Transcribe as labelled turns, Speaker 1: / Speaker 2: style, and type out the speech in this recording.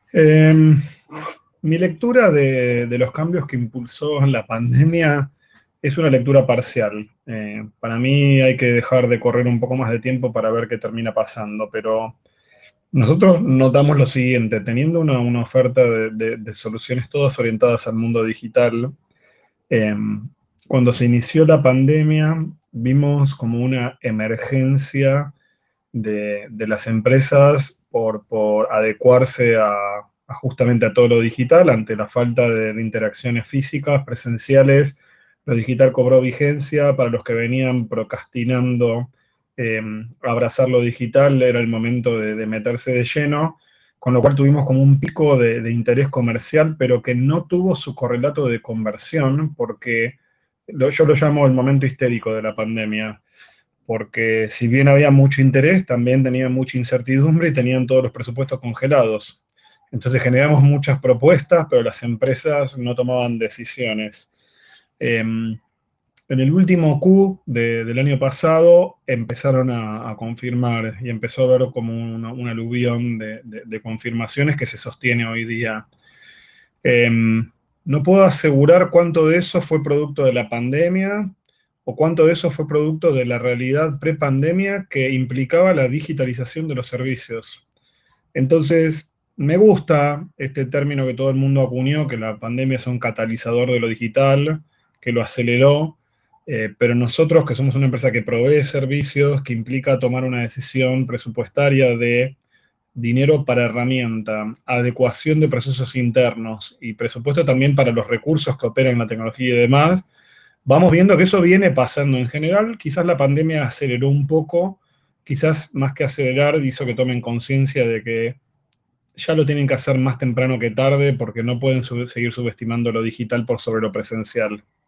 Speaker 1: Em, Mi lectura de los cambios que impulsó la pandemia es una lectura parcial. Para mí hay que dejar de correr un poco más de tiempo para ver qué termina pasando, pero nosotros notamos lo siguiente, teniendo una oferta de soluciones todas orientadas al mundo digital. Cuando se inició la pandemia, vimos como una emergencia de las empresas por adecuarse a justamente a todo lo digital, ante la falta de interacciones físicas, presenciales. Lo digital cobró vigencia para los que venían procrastinando. eh, Abrazar lo digital era el momento de meterse de lleno, con lo cual tuvimos como un pico de interés comercial, pero que no tuvo su correlato de conversión, porque yo lo llamo el momento histérico de la pandemia, porque si bien había mucho interés, también tenían mucha incertidumbre y tenían todos los presupuestos congelados. Entonces generamos muchas propuestas, pero las empresas no tomaban decisiones. En el último del año pasado empezaron a confirmar y empezó a haber como una aluvión de confirmaciones que se sostiene hoy día. Eh, no puedo asegurar cuánto de eso fue producto de la pandemia o cuánto de eso fue producto de la realidad prepandemia que implicaba la digitalización de los servicios. Entonces, me gusta este término que todo el mundo acuñó, que la pandemia es un catalizador de lo digital, que lo aceleró, pero nosotros, que somos una empresa que provee servicios, que implica tomar una decisión presupuestaria de dinero para herramienta, adecuación de procesos internos y presupuesto también para los recursos que operan la tecnología y demás, vamos viendo que eso viene pasando en general. Quizás la pandemia aceleró un poco, quizás más que acelerar hizo que tomen conciencia de que ya lo tienen que hacer más temprano que tarde porque no pueden seguir subestimando lo digital por sobre lo presencial.